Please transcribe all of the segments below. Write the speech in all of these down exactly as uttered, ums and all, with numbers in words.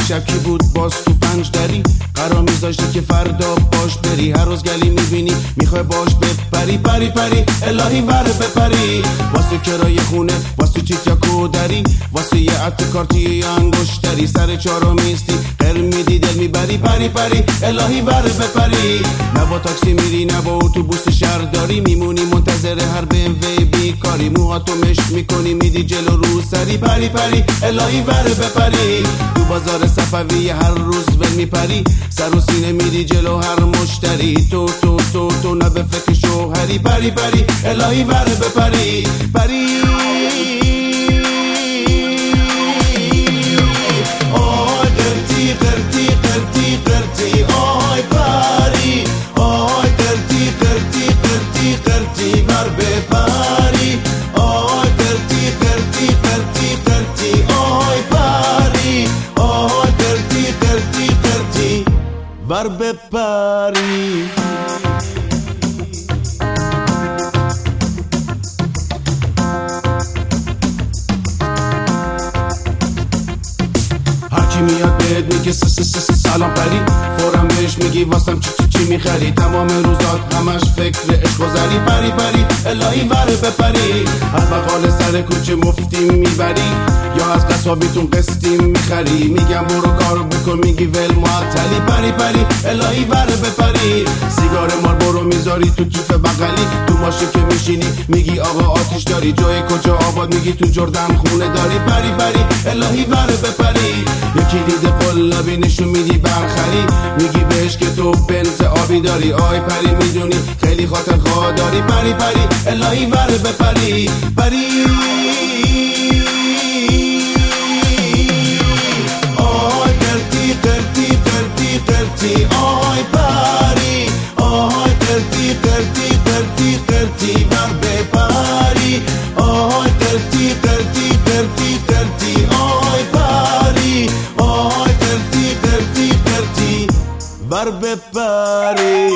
دیشب کی بود باز تو پنج دری قرار میذاشتی که فردا باش بری هر روز گلی میبینی میخوای باش بپری پری پری الهی ور بپری واسه کرایه خونه واسه چیت یا کودری واسه یه عطر کارتی یا انگشتری سر چارو میستی غیر میدی دل میبری پری پری الهی ور بپری نه با تاکسی میری نه با اتوبوس شهرداری میمونی منتظر هر بی ام وی بیکاری موهاتو مشت میکنی میدی جلو رو سری پری پری الهی ور بپری تو بازار صفوی هر روز ول میپری سر و سینه میدی جلو هر مشتری تو تو تو تو نه به فکر شوهری پری پری الهی ور بپری پری آی قرتی قرتی قرتی قرتی آی پری آی قرتی قرتی قرتی قرتی ور بپری آی قرتی قرتی قرتی قرتی آی پری آی قرتی قرتی قرتی ور بپری هرکی میاد بهت میگه س س س سلام پری فورم بهش میگی واسم چی چی چی میخری تمام روزات همش فکر عشق و زری پری پری الهی ور بپری از بقال سر کوچه مفتی میبری یا از قصابیتون قسطی میخری میگم برو کار بکن میگی ول معطلی پری پری الهی ور بپری سیگار مار برو میذاری تو کیف بغلی تو ماشین که میشینی میگی آقا آتیش داری جای کجا آباد میگی تو جردن خونه داری پری پری الهی ور بپری یکی دیده قلابی نشون میدی برخری میگی بهش که تو بنز آبی داری آی پری میدونی خیلی خاطر خواه داری پری پری الهی ور بپری پری آی قرتی قرتی قرتی قرتی آی پری آی قرتی قرتی قرتی قرتی ور بپری آی قرتی قرتی قرتی قرتی آی پری آی قرتی قرتی قرتی ور بپری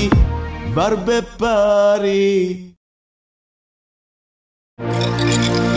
ور بپری